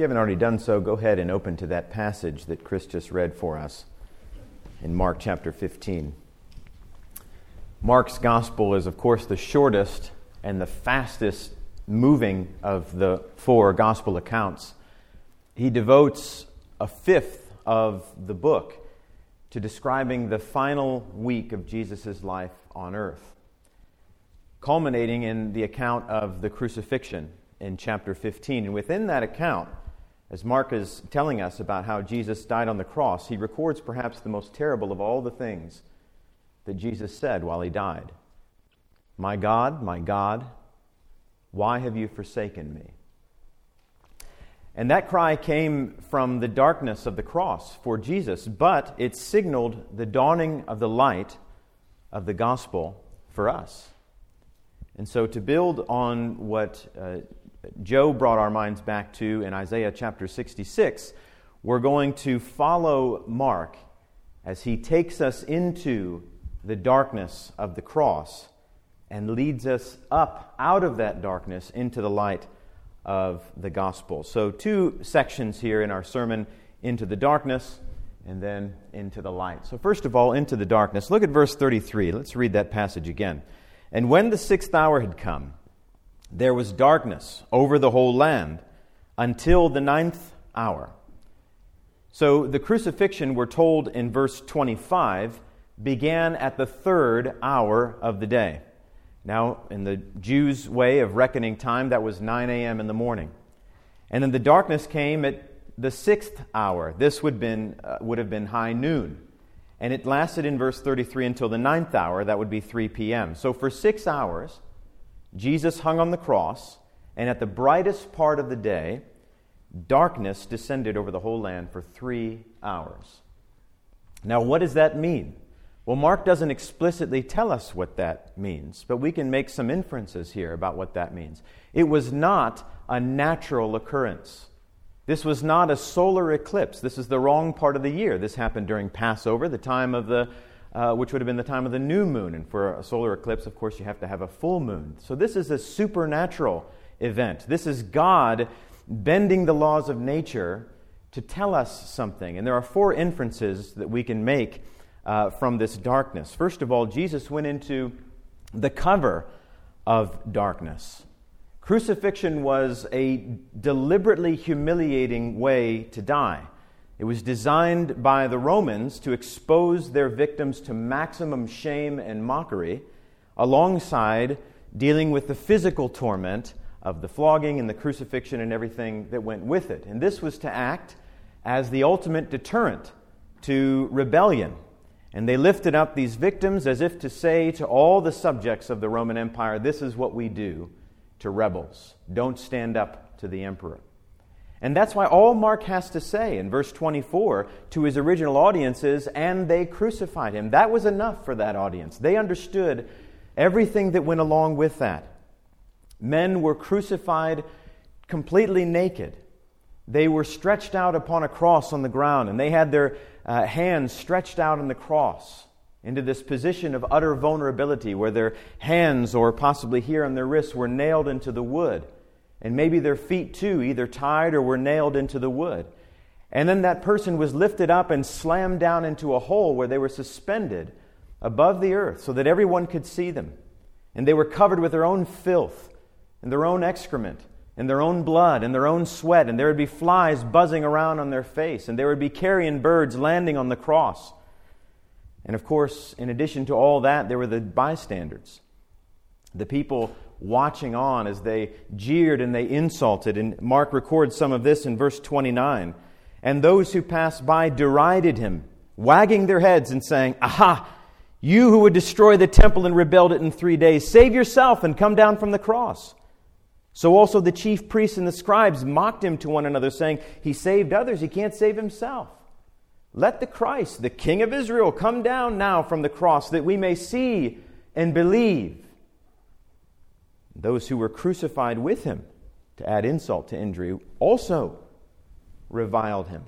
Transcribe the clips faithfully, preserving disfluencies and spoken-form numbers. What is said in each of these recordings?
you haven't already done so, go ahead and open to that passage that Chris just read for us in Mark chapter fifteen. Mark's gospel is, of course, the shortest and the fastest moving of the four gospel accounts. He devotes a fifth of the book to describing the final week of Jesus' life on earth, culminating in the account of the crucifixion in chapter fifteen. And within that account, as Mark is telling us about how Jesus died on the cross, he records perhaps the most terrible of all the things that Jesus said while he died. "My God, my God, why have you forsaken me?" And that cry came from the darkness of the cross for Jesus, but it signaled the dawning of the light of the gospel for us. And so to build on what uh, Joe brought our minds back to in Isaiah chapter sixty-six, we're going to follow Mark as he takes us into the darkness of the cross and leads us up out of that darkness into the light of the gospel. So two sections here in our sermon, into the darkness and then into the light. So first of all, into the darkness. Look at verse thirty-three. Let's read that passage again. "And when the sixth hour had come, there was darkness over the whole land until the ninth hour." So the crucifixion, we're told in verse twenty-five, began at the third hour of the day. Now, in the Jews' way of reckoning time, that was nine a.m. in the morning. And then the darkness came at the sixth hour. This would, been, uh, would have been high noon. And it lasted in verse thirty-three until the ninth hour. That would be three p.m. So for six hours, Jesus hung on the cross, and at the brightest part of the day, darkness descended over the whole land for three hours. Now, what does that mean? Well, Mark doesn't explicitly tell us what that means, but we can make some inferences here about what that means. It was not a natural occurrence. This was not a solar eclipse. This is the wrong part of the year. This happened during Passover, the time of the, uh, which would have been the time of the new moon. And for a solar eclipse, of course, you have to have a full moon. So this is a supernatural event. This is God bending the laws of nature to tell us something. And there are four inferences that we can make Uh, from this darkness. First of all, Jesus went into the cover of darkness. Crucifixion was a deliberately humiliating way to die. It was designed by the Romans to expose their victims to maximum shame and mockery, alongside dealing with the physical torment of the flogging and the crucifixion and everything that went with it. And this was to act as the ultimate deterrent to rebellion. And they lifted up these victims as if to say to all the subjects of the Roman Empire, this is what we do to rebels. Don't stand up to the emperor. And that's why all Mark has to say in verse twenty-four to his original audience is, "And they crucified him." That was enough for that audience. They understood everything that went along with that. Men were crucified completely naked. They were stretched out upon a cross on the ground, and they had their uh, hands stretched out on the cross into this position of utter vulnerability, where their hands, or possibly here on their wrists, were nailed into the wood. And maybe their feet too, either tied or were nailed into the wood. And then that person was lifted up and slammed down into a hole where they were suspended above the earth so that everyone could see them. And they were covered with their own filth and their own excrement and their own blood and their own sweat. And there would be flies buzzing around on their face. And there would be carrion birds landing on the cross. And of course, in addition to all that, there were the bystanders. The people watching on as they jeered and they insulted. And Mark records some of this in verse twenty-nine. "And those who passed by derided him, wagging their heads and saying, 'Aha, you who would destroy the temple and rebuild it in three days, save yourself and come down from the cross.' So also the chief priests and the scribes mocked him to one another, saying, 'He saved others, he can't save himself. Let the Christ, the King of Israel, come down now from the cross, that we may see and believe.' Those who were crucified with him, to add insult to injury, also reviled him."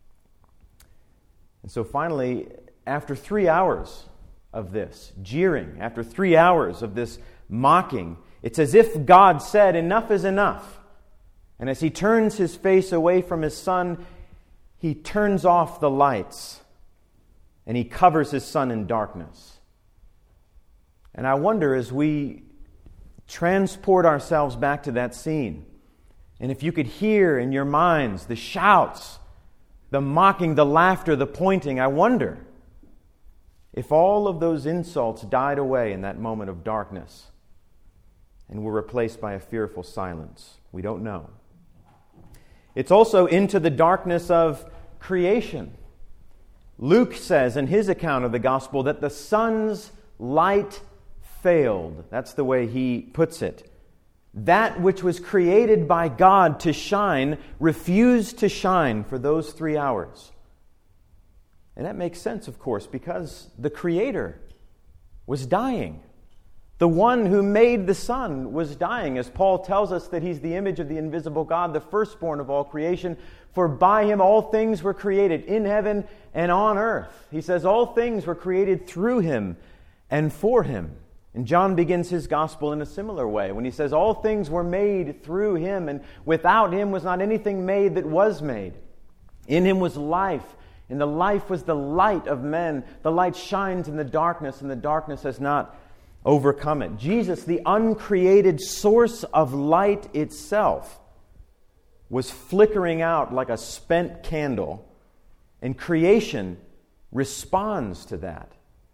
And so finally, after three hours of this jeering, after three hours of this mocking, it's as if God said, "Enough is enough. And as he turns his face away from his son, he turns off the lights and he covers his son in darkness. And I wonder, as we transport ourselves back to that scene, and if you could hear in your minds the shouts, the mocking, the laughter, the pointing, I wonder if all of those insults died away in that moment of darkness and were replaced by a fearful silence. We don't know. It's also into the darkness of creation. Luke says in his account of the gospel that the sun's light failed. That's the way he puts it. That which was created by God to shine refused to shine for those three hours. And that makes sense, of course, because the Creator was dying. The one who made the sun was dying, as Paul tells us that he's the image of the invisible God, the firstborn of all creation. For by him all things were created, in heaven and on earth. He says all things were created through him and for him. And John begins his gospel in a similar way when he says all things were made through him, and without him was not anything made that was made. In him was life, and the life was the light of men. The light shines in the darkness, and the darkness has not overcome it. Jesus, the uncreated source of light itself, was flickering out like a spent candle, and creation responds to that.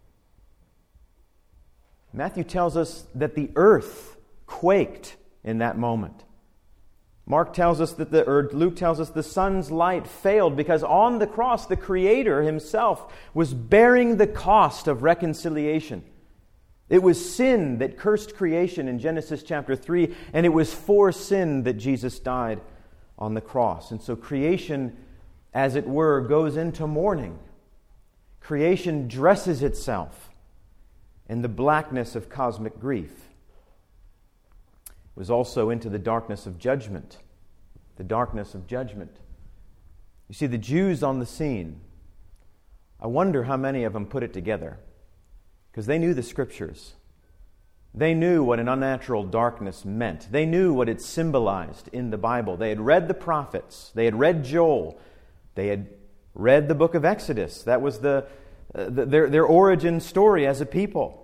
Matthew tells us that the earth quaked in that moment. Mark tells us that the, or Luke tells us the sun's light failed because on the cross the Creator himself was bearing the cost of reconciliation. It was sin that cursed creation in Genesis chapter three, and it was for sin that Jesus died on the cross. And so creation, as it were, goes into mourning. Creation dresses itself in the blackness of cosmic grief. It was also into the darkness of judgment. The darkness of judgment. You see, the Jews on the scene, I wonder how many of them put it together. Because they knew the Scriptures. They knew what an unnatural darkness meant. They knew what it symbolized in the Bible. They had read the prophets. They had read Joel. They had read the book of Exodus. That was the, uh, the their, their origin story as a people.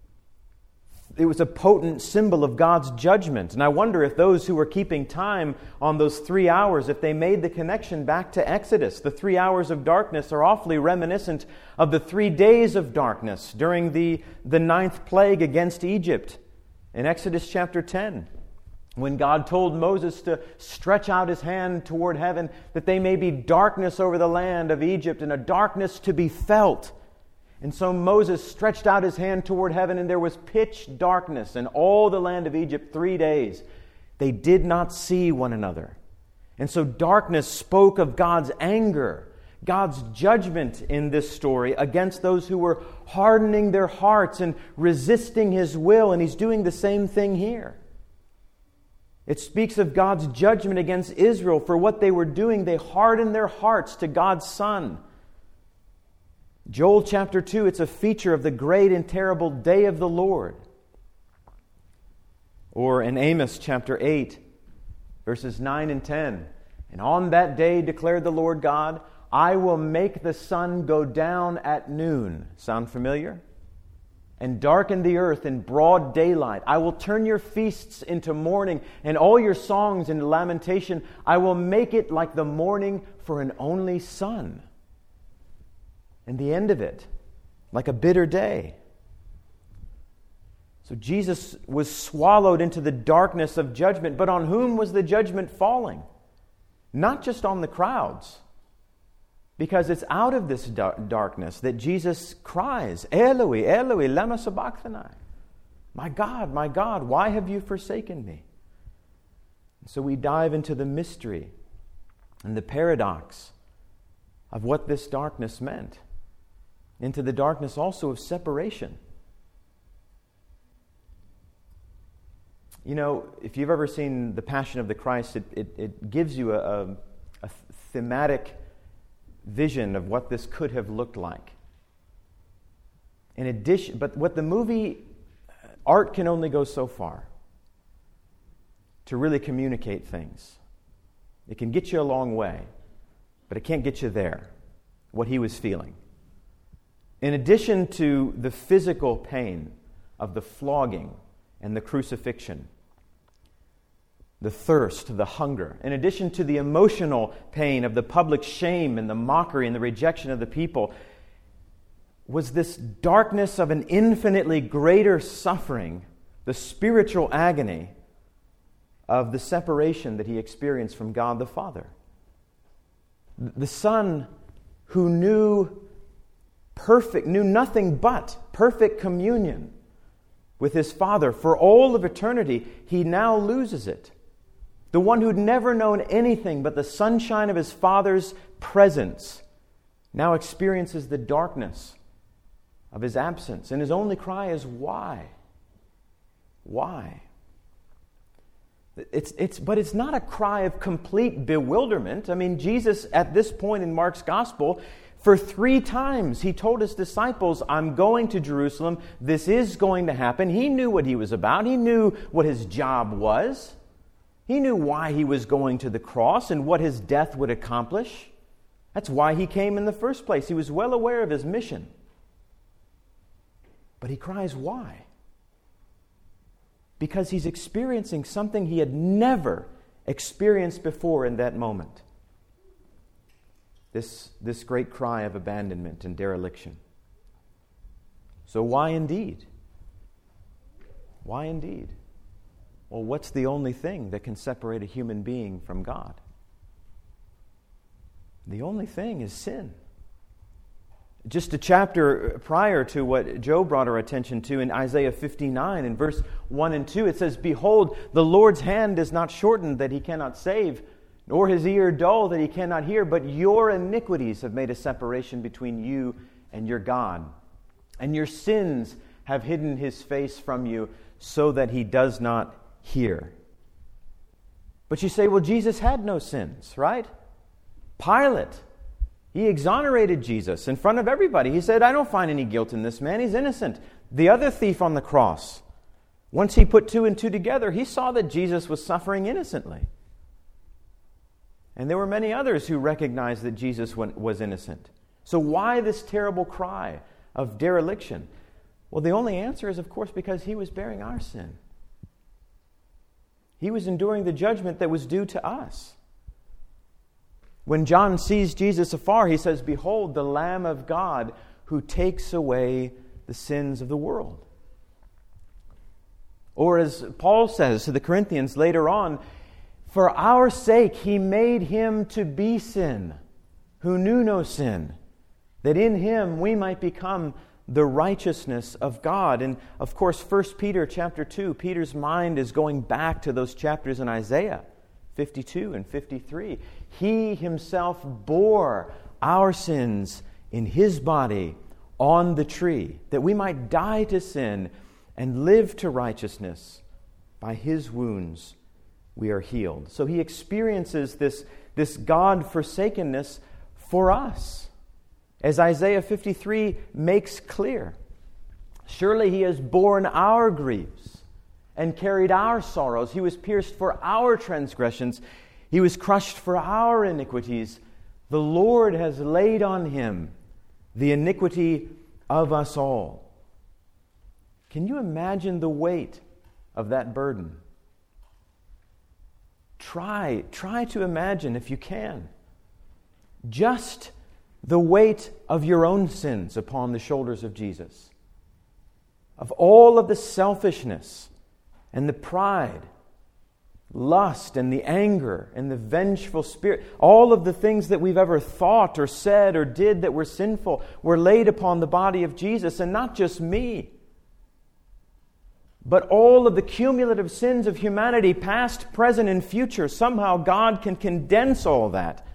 It was a potent symbol of God's judgment. And I wonder if those who were keeping time on those three hours, if they made the connection back to Exodus. The three hours of darkness are awfully reminiscent of the three days of darkness during the, the ninth plague against Egypt in Exodus chapter ten. When God told Moses to stretch out his hand toward heaven that there may be darkness over the land of Egypt and a darkness to be felt. And so Moses stretched out his hand toward heaven, and there was pitch darkness in all the land of Egypt three days. They did not see one another. And so darkness spoke of God's anger, God's judgment in this story against those who were hardening their hearts and resisting His will. And He's doing the same thing here. It speaks of God's judgment against Israel for what they were doing. They hardened their hearts to God's Son. Joel chapter two, it's a feature of the great and terrible day of the Lord. Or in Amos chapter eight, verses nine and ten. And on that day, declared the Lord God, I will make the sun go down at noon. Sound familiar? And darken the earth in broad daylight. I will turn your feasts into mourning, and all your songs into lamentation. I will make it like the mourning for an only son. And the end of it, like a bitter day. So Jesus was swallowed into the darkness of judgment. But on whom was the judgment falling? Not just on the crowds. Because it's out of this darkness that Jesus cries, Eloi, Eloi, lama sabachthani. My God, my God, why have you forsaken me? So we dive into the mystery and the paradox of what this darkness meant. Into the darkness also of separation. You know, if you've ever seen The Passion of the Christ, it, it, it gives you a, a, a thematic vision of what this could have looked like. In addition, but what the movie, art can only go so far to really communicate things. It can get you a long way, but it can't get you there, what he was feeling. In addition to the physical pain of the flogging and the crucifixion, the thirst, the hunger, in addition to the emotional pain of the public shame and the mockery and the rejection of the people, was this darkness of an infinitely greater suffering, the spiritual agony of the separation that he experienced from God the Father. The Son who knew perfect, knew nothing but perfect communion with his Father for all of eternity, he now loses it. The one who'd never known anything but the sunshine of his Father's presence now experiences the darkness of his absence. And his only cry is, why? Why? It's, it's, but it's not a cry of complete bewilderment. I mean, Jesus, at this point in Mark's Gospel, for three times he told his disciples, I'm going to Jerusalem. This is going to happen. He knew what he was about. He knew what his job was. He knew why he was going to the cross and what his death would accomplish. That's why he came in the first place. He was well aware of his mission. But he cries, why? Because he's experiencing something he had never experienced before in that moment. This, this great cry of abandonment and dereliction. So why indeed? Why indeed? Well, what's the only thing that can separate a human being from God? The only thing is sin. Just a chapter prior to what Joe brought our attention to in Isaiah fifty-nine, in verse one and two, it says, Behold, the Lord's hand is not shortened that he cannot save, nor his ear dull that he cannot hear, but your iniquities have made a separation between you and your God, and your sins have hidden his face from you so that he does not hear. But you say, well, Jesus had no sins, right? Pilate, he exonerated Jesus in front of everybody. He said, I don't find any guilt in this man. He's innocent. The other thief on the cross, once he put two and two together, he saw that Jesus was suffering innocently. And there were many others who recognized that Jesus was innocent. So why this terrible cry of dereliction? Well, the only answer is, of course, because he was bearing our sin. He was enduring the judgment that was due to us. When John sees Jesus afar, he says, Behold, the Lamb of God who takes away the sins of the world. Or as Paul says to the Corinthians later on, For our sake he made him to be sin, who knew no sin, that in him we might become the righteousness of God. And of course, First Peter chapter two, Peter's mind is going back to those chapters in Isaiah fifty-two and fifty-three. He himself bore our sins in his body on the tree, that we might die to sin and live to righteousness. By his wounds we are healed. So he experiences this, this God-forsakenness for us, as Isaiah fifty-three makes clear. Surely he has borne our griefs and carried our sorrows. He was pierced for our transgressions. He was crushed for our iniquities. The Lord has laid on him the iniquity of us all. Can you imagine the weight of that burden? Try, try to imagine, if you can, just the weight of your own sins upon the shoulders of Jesus. Of all of the selfishness and the pride, lust and the anger and the vengeful spirit, all of the things that we've ever thought or said or did that were sinful were laid upon the body of Jesus, and not just me, but all of the cumulative sins of humanity, past, present, and future. Somehow God can condense all that,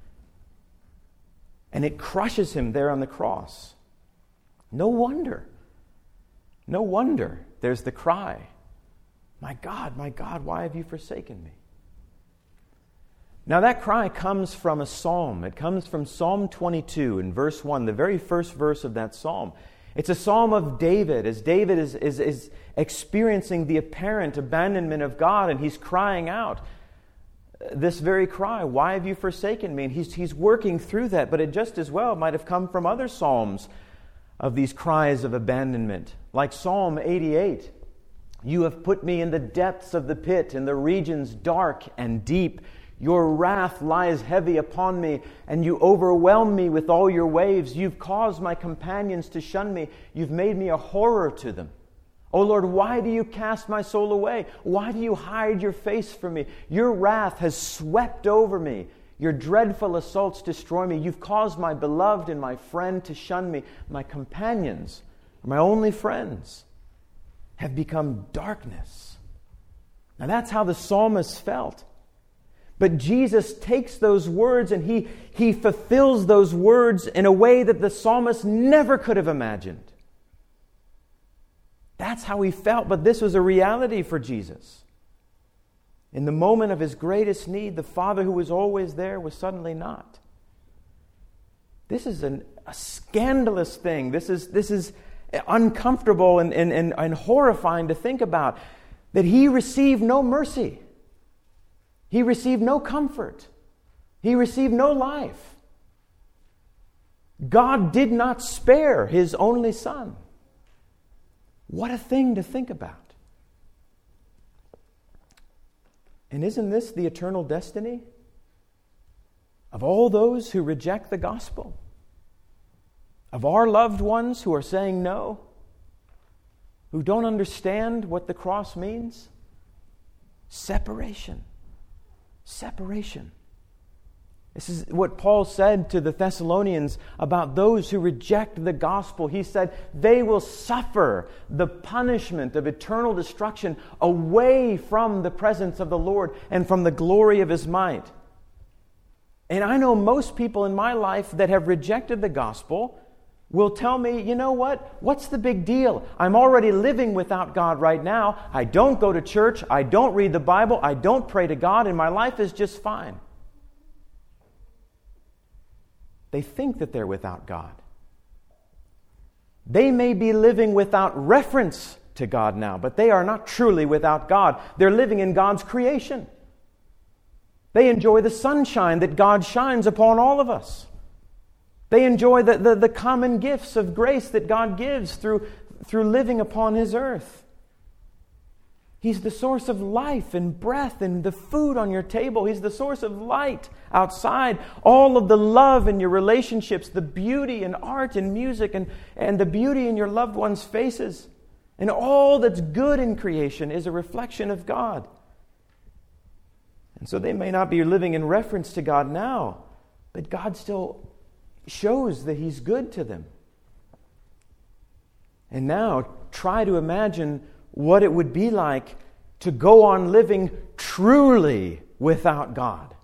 and it crushes him there on the cross. No wonder, no wonder there's the cry, My God, my God, why have you forsaken me? Now that cry comes from a psalm. It comes from Psalm twenty-two in verse one, the very first verse of that psalm. It's a psalm of David, as David is, is, is experiencing the apparent abandonment of God, and he's crying out. this very cry, why have you forsaken me? And he's, he's working through that, but it just as well might have come from other psalms of these cries of abandonment. Like Psalm eighty-eight, you have put me in the depths of the pit, in the regions dark and deep. Your wrath lies heavy upon me, and you overwhelm me with all your waves. You've caused my companions to shun me. You've made me a horror to them. O Lord, why do you cast my soul away? Why do you hide your face from me? Your wrath has swept over me. Your dreadful assaults destroy me. You've caused my beloved and my friend to shun me. My companions, my only friends, have become darkness. Now that's how the psalmist felt. But Jesus takes those words and he, he fulfills those words in a way that the psalmist never could have imagined. That's how he felt, but this was a reality for Jesus. In the moment of his greatest need, the Father who was always there was suddenly not. This is an, a scandalous thing. This is, this is uncomfortable and, and, and, and horrifying to think about. That he received no mercy. He received no comfort. He received no life. God did not spare his only Son. What a thing to think about. And isn't this the eternal destiny of all those who reject the gospel? Of our loved ones who are saying no? Who don't understand what the cross means? Separation. Separation. This is what Paul said to the Thessalonians about those who reject the gospel. He said, they will suffer the punishment of eternal destruction away from the presence of the Lord and from the glory of His might. And I know most people in my life that have rejected the gospel will tell me, you know what? What's the big deal? I'm already living without God right now. I don't go to church. I don't read the Bible. I don't pray to God, and my life is just fine. They think that they're without God. They may be living without reference to God now, but they are not truly without God. They're living in God's creation. They enjoy the sunshine that God shines upon all of us. They enjoy the, the, the common gifts of grace that God gives through, through living upon His earth. He's the source of life and breath and the food on your table. He's the source of light outside. All of the love in your relationships, the beauty in art and music, and, and the beauty in your loved ones' faces. And all that's good in creation is a reflection of God. And so they may not be living in reference to God now, but God still shows that He's good to them. And now try to imagine what it would be like to go on living truly without God.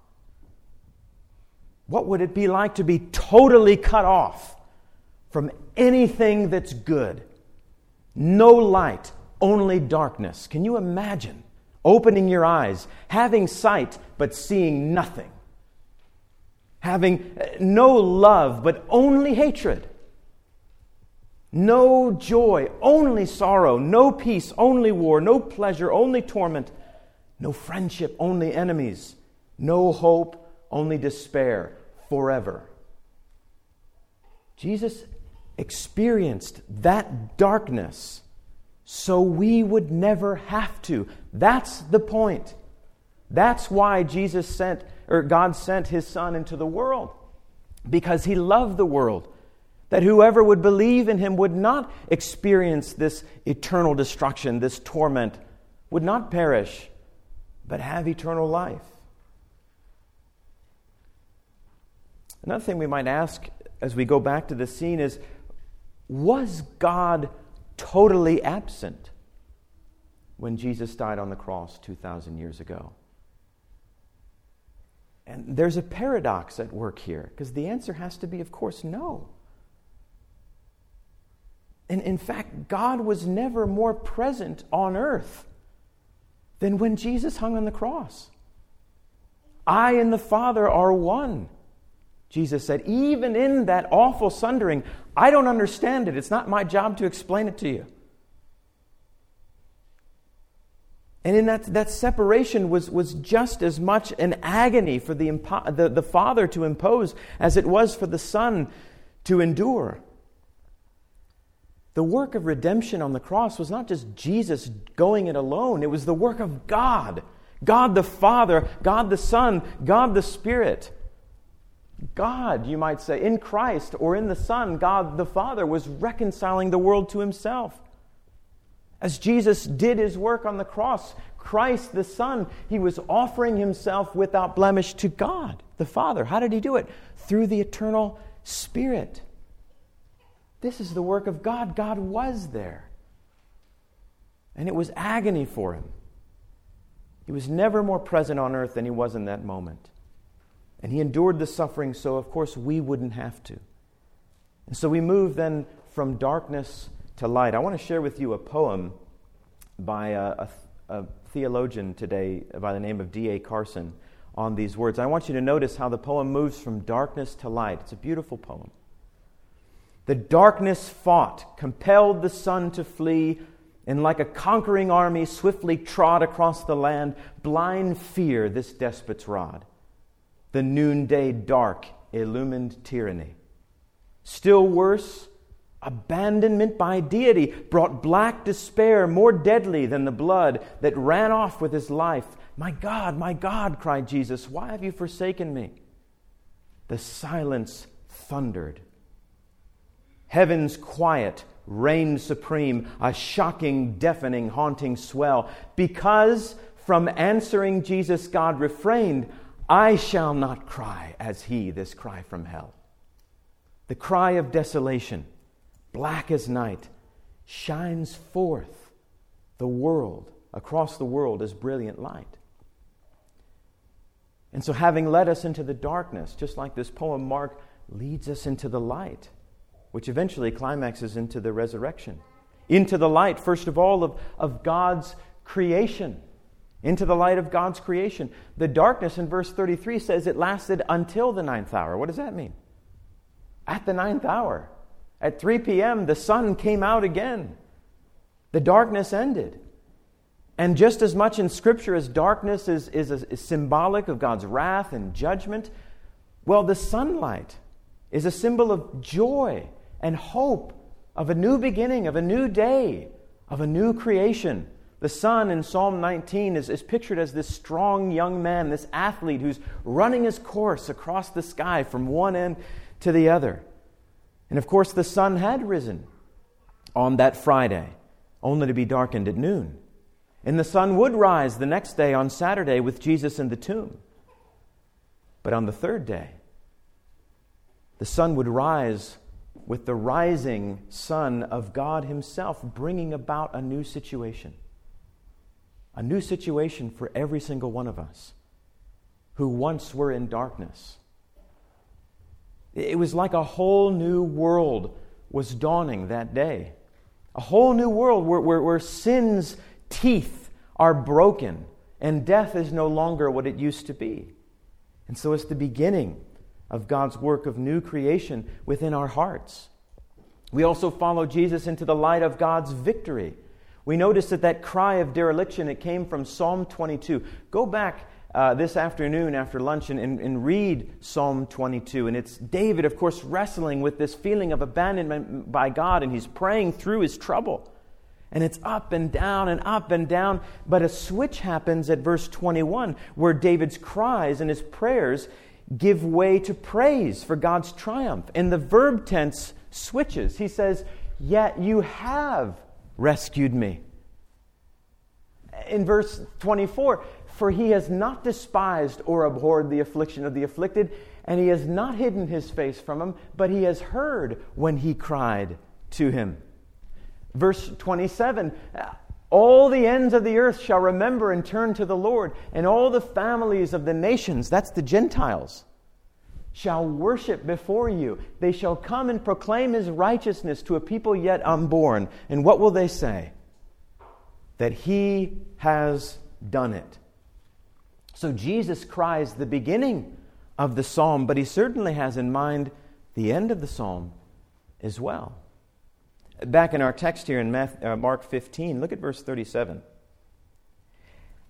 What would it be like to be totally cut off from anything that's good? No light, only darkness. Can you imagine opening your eyes, having sight, but seeing nothing? Having no love, but only hatred. No joy, only sorrow. No peace, only war. No pleasure, only torment. No friendship, only enemies. No hope, only despair. Forever. Jesus experienced that darkness so we would never have to. That's the point. That's why Jesus sent, or God sent His Son into the world. Because He loved the world. That whoever would believe in Him would not experience this eternal destruction, this torment, would not perish, but have eternal life. Another thing we might ask as we go back to the scene is, was God totally absent when Jesus died on the cross two thousand years ago? And there's a paradox at work here, because the answer has to be, of course, no. And in fact, God was never more present on earth than when Jesus hung on the cross. I and the Father are one, Jesus said. Even in that awful sundering, I don't understand it. It's not my job to explain it to you. And in that, that separation was, was just as much an agony for the, impo- the, the Father to impose as it was for the Son to endure. The work of redemption on the cross was not just Jesus going it alone. It was the work of God. God the Father, God the Son, God the Spirit. God, you might say, in Christ or in the Son, God the Father was reconciling the world to Himself. As Jesus did His work on the cross, Christ the Son, He was offering Himself without blemish to God the Father. How did He do it? Through the eternal Spirit. This is the work of God. God was there. And it was agony for Him. He was never more present on earth than He was in that moment. And He endured the suffering so, of course, we wouldn't have to. And so we move then from darkness to light. I want to share with you a poem by a, a, a theologian today by the name of D A Carson on these words. I want you to notice how the poem moves from darkness to light. It's a beautiful poem. The darkness fought, compelled the sun to flee, and like a conquering army swiftly trod across the land. Blind fear this despot's rod. The noonday dark illumined tyranny. Still worse, abandonment by deity brought black despair more deadly than the blood that ran off with his life. My God, my God, cried Jesus, why have you forsaken me? The silence thundered. Heaven's quiet reigned supreme, a shocking, deafening, haunting swell. Because from answering Jesus, God refrained, I shall not cry as he, this cry from hell. The cry of desolation, black as night, shines forth the world, across the world as brilliant light. And so having led us into the darkness, just like this poem, Mark leads us into the light, which eventually climaxes into the resurrection. Into the light, first of all, of, of God's creation. Into the light of God's creation. The darkness in verse thirty-three says it lasted until the ninth hour. What does that mean? At the ninth hour. At three p.m., the sun came out again. The darkness ended. And just as much in Scripture as darkness is, is, is symbolic of God's wrath and judgment, well, the sunlight is a symbol of joy and hope, of a new beginning, of a new day, of a new creation. The sun in Psalm nineteen is, is pictured as this strong young man, this athlete who's running his course across the sky from one end to the other. And of course, the sun had risen on that Friday, only to be darkened at noon. And the sun would rise the next day on Saturday with Jesus in the tomb. But on the third day, the sun would rise with the rising Son of God Himself, bringing about a new situation. A new situation for every single one of us who once were in darkness. It was like a whole new world was dawning that day. A whole new world where, where, where sin's teeth are broken and death is no longer what it used to be. And so it's the beginning of God's work of new creation within our hearts. We also follow Jesus into the light of God's victory. We notice that that cry of dereliction, it came from Psalm twenty-two. Go back uh, this afternoon after lunch and, and, and read Psalm twenty-two. And it's David, of course, wrestling with this feeling of abandonment by God, and he's praying through his trouble. And it's up and down and up and down. But a switch happens at verse twenty-one, where David's cries and his prayers give way to praise for God's triumph. And the verb tense switches. He says, yet you have rescued me. In verse twenty-four, for he has not despised or abhorred the affliction of the afflicted, and he has not hidden his face from him, but he has heard when he cried to him. Verse twenty-seven, all the ends of the earth shall remember and turn to the Lord, and all the families of the nations, that's the Gentiles, shall worship before you. They shall come and proclaim His righteousness to a people yet unborn. And what will they say? That He has done it. So Jesus cries the beginning of the psalm, but He certainly has in mind the end of the psalm as well. Back in our text here in Mark fifteen, look at verse thirty-seven.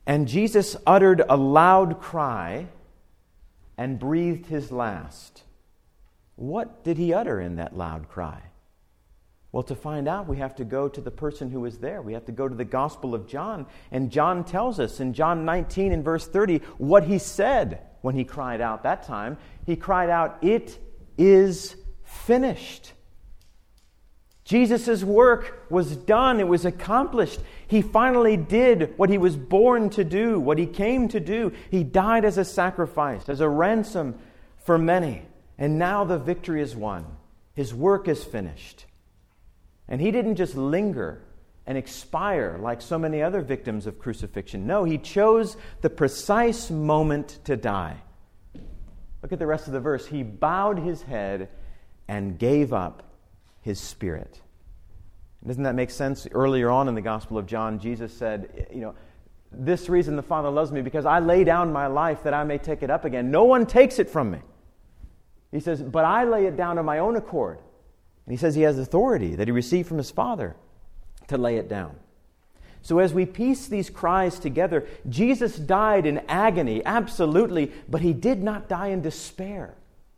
And Jesus uttered a loud cry and breathed his last. What did he utter in that loud cry? Well, to find out, we have to go to the person who was there. We have to go to the Gospel of John. And John tells us in John nineteen and verse thirty what he said when he cried out that time. He cried out, "It is finished." Jesus' work was done. It was accomplished. He finally did what he was born to do, what he came to do. He died as a sacrifice, as a ransom for many. And now the victory is won. His work is finished. And he didn't just linger and expire like so many other victims of crucifixion. No, he chose the precise moment to die. Look at the rest of the verse. He bowed his head and gave up his spirit. Doesn't that make sense? Earlier on in the Gospel of John, Jesus said, you know, this reason the Father loves me, because I lay down my life that I may take it up again. No one takes it from me. He says, but I lay it down of my own accord. And he says he has authority that he received from his Father to lay it down. So as we piece these cries together, Jesus died in agony, absolutely, but he did not die in despair.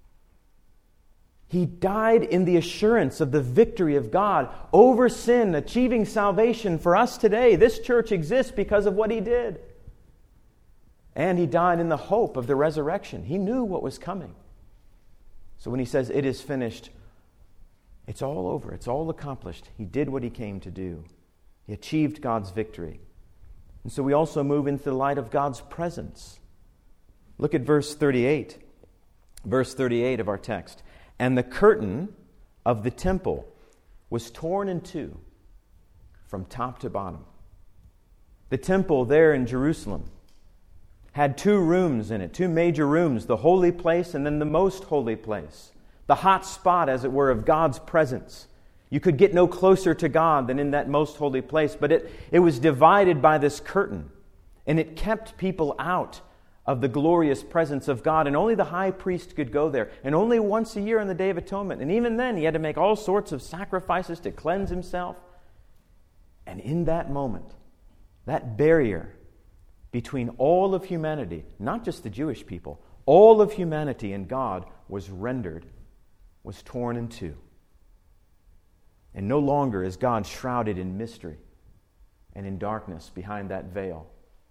He died in the assurance of the victory of God over sin, achieving salvation for us today. This church exists because of what he did. And he died in the hope of the resurrection. He knew what was coming. So when he says, "It is finished," it's all over. It's all accomplished. He did what he came to do. He achieved God's victory. And so we also move into the light of God's presence. Look at verse thirty-eight. Verse thirty-eight of our text. And the curtain of the temple was torn in two from top to bottom. The temple there in Jerusalem had two rooms in it, two major rooms, the holy place and then the most holy place, the hot spot, as it were, of God's presence. You could get no closer to God than in that most holy place, but it, it was divided by this curtain, and it kept people out of the glorious presence of God, and only the high priest could go there, and only once a year on the Day of Atonement, and even then he had to make all sorts of sacrifices to cleanse himself. And in that moment, that barrier between all of humanity, not just the Jewish people, all of humanity and God was rendered, was torn in two. And no longer is God shrouded in mystery and in darkness behind that veil.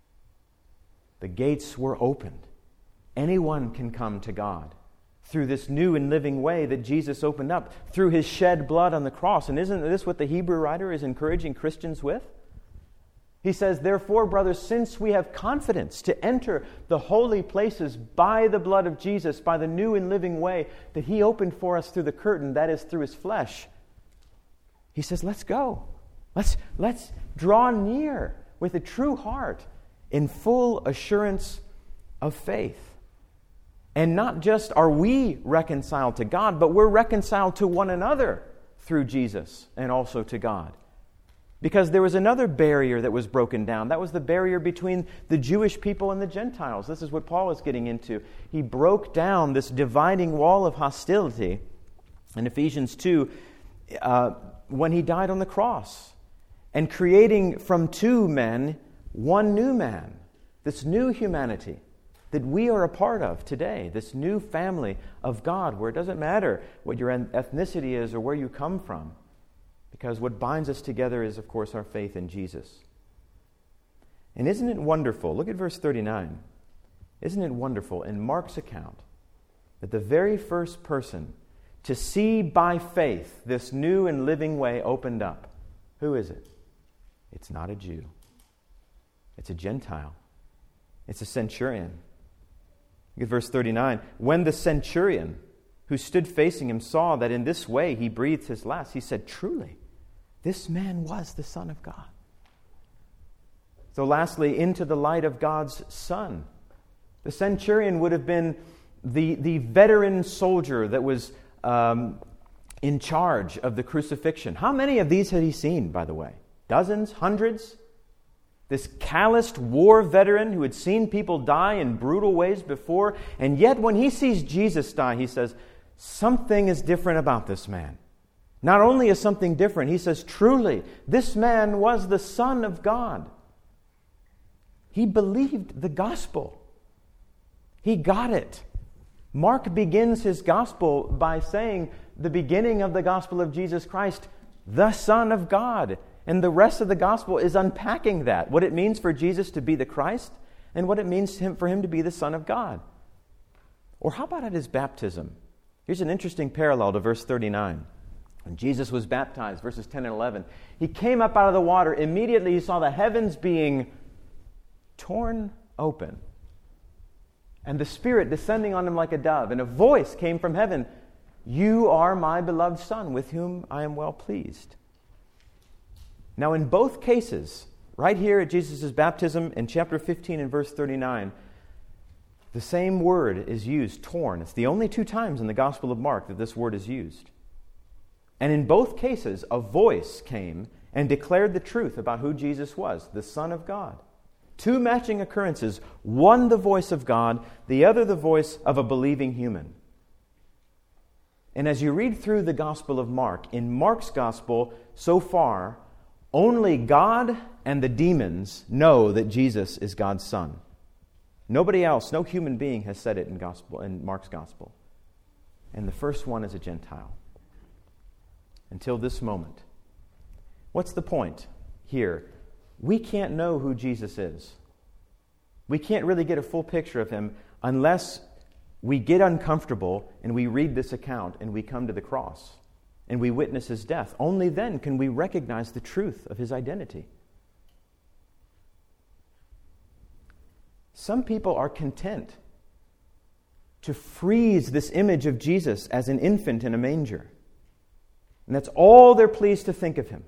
The gates were opened. Anyone can come to God through this new and living way that Jesus opened up, through his shed blood on the cross. And isn't this what the Hebrew writer is encouraging Christians with? He says, therefore, brothers, since we have confidence to enter the holy places by the blood of Jesus, by the new and living way that he opened for us through the curtain, that is, through his flesh, he says, let's go. Let's, let's draw near with a true heart in full assurance of faith. And not just are we reconciled to God, but we're reconciled to one another through Jesus and also to God. Because there was another barrier that was broken down. That was the barrier between the Jewish people and the Gentiles. This is what Paul is getting into. He broke down this dividing wall of hostility in Ephesians two uh, when he died on the cross, and creating from two men one new man, this new humanity that we are a part of today, this new family of God, where it doesn't matter what your ethnicity is or where you come from, because what binds us together is, of course, our faith in Jesus. And isn't it wonderful? Look at verse thirty-nine. Isn't it wonderful in Mark's account that the very first person to see by faith this new and living way opened up, who is it? It's not a Jew. It's a Gentile. It's a centurion. Look at verse thirty-nine. When the centurion who stood facing him saw that in this way he breathed his last, he said, truly, this man was the Son of God. So lastly, into the light of God's Son. The centurion would have been the, the veteran soldier that was um, in charge of the crucifixion. How many of these had he seen, by the way? Dozens? Hundreds? This calloused war veteran who had seen people die in brutal ways before, and yet when he sees Jesus die, he says, something is different about this man. Not only is something different, he says, truly, this man was the Son of God. He believed the gospel. He got it. Mark begins his gospel by saying the beginning of the gospel of Jesus Christ, the Son of God. And the rest of the gospel is unpacking that, what it means for Jesus to be the Christ and what it means to him, for him to be the Son of God. Or how about at his baptism? Here's an interesting parallel to verse thirty-nine. When Jesus was baptized, verses ten and eleven, he came up out of the water. Immediately he saw the heavens being torn open, and the Spirit descending on him like a dove. And a voice came from heaven, "You are my beloved Son, with whom I am well pleased." Now in both cases, right here at Jesus' baptism in chapter fifteen and verse thirty-nine, the same word is used, torn. It's the only two times in the Gospel of Mark that this word is used. And in both cases, a voice came and declared the truth about who Jesus was, the Son of God. Two matching occurrences, one the voice of God, the other the voice of a believing human. And as you read through the Gospel of Mark, in Mark's Gospel, so far, only God and the demons know that Jesus is God's Son. Nobody else, no human being has said it in gospel in Mark's Gospel. And the first one is a Gentile. Until this moment. What's the point here? We can't know who Jesus is. We can't really get a full picture of him unless we get uncomfortable and we read this account and we come to the cross and we witness his death. Only then can we recognize the truth of his identity. Some people are content to freeze this image of Jesus as an infant in a manger. And that's all they're pleased to think of him.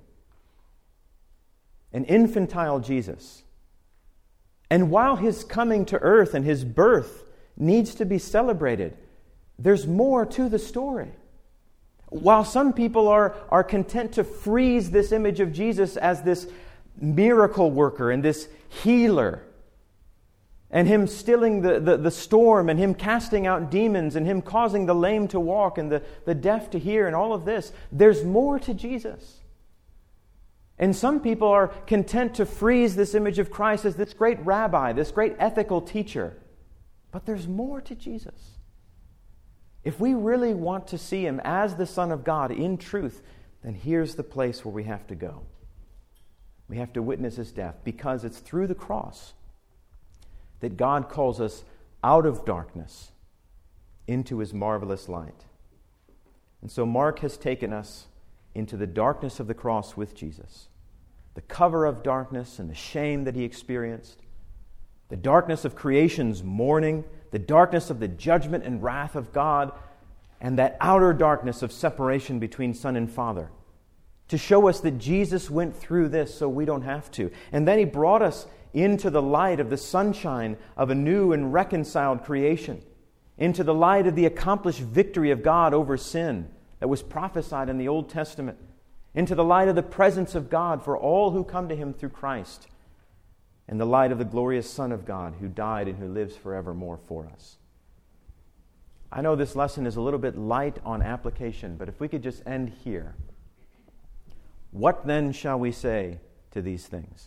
An infantile Jesus. And while his coming to earth and his birth needs to be celebrated, there's more to the story. While some people are, are content to freeze this image of Jesus as this miracle worker and this healer, and him stilling the, the, the storm, and him casting out demons, and him causing the lame to walk, and the, the deaf to hear, and all of this, there's more to Jesus. And some people are content to freeze this image of Christ as this great rabbi, this great ethical teacher. But there's more to Jesus. If we really want to see him as the Son of God in truth, then here's the place where we have to go. We have to witness his death, because it's through the cross that God calls us out of darkness into his marvelous light. And so Mark has taken us into the darkness of the cross with Jesus. The cover of darkness and the shame that he experienced. The darkness of creation's mourning. The darkness of the judgment and wrath of God. And that outer darkness of separation between Son and Father. To show us that Jesus went through this so we don't have to. And then he brought us into the light of the sunshine of a new and reconciled creation, into the light of the accomplished victory of God over sin that was prophesied in the Old Testament, into the light of the presence of God for all who come to him through Christ, and the light of the glorious Son of God who died and who lives forevermore for us. I know this lesson is a little bit light on application, but if we could just end here. What then shall we say to these things?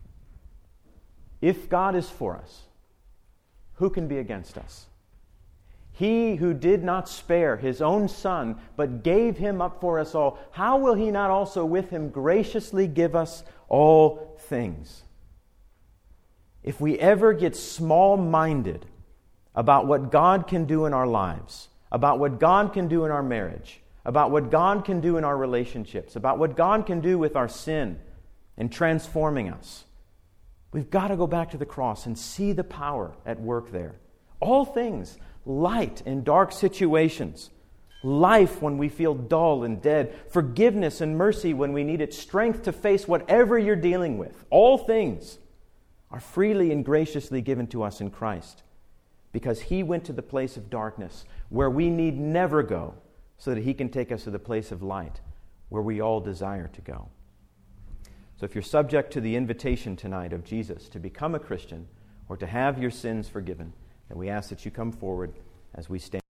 If God is for us, who can be against us? He who did not spare his own Son, but gave him up for us all, how will he not also with him graciously give us all things? If we ever get small-minded about what God can do in our lives, about what God can do in our marriage, about what God can do in our relationships, about what God can do with our sin and transforming us, we've got to go back to the cross and see the power at work there. All things, light in dark situations, life when we feel dull and dead, forgiveness and mercy when we need it, strength to face whatever you're dealing with. All things are freely and graciously given to us in Christ, because he went to the place of darkness where we need never go, so that he can take us to the place of light where we all desire to go. So if you're subject to the invitation tonight of Jesus to become a Christian or to have your sins forgiven, then we ask that you come forward as we stand.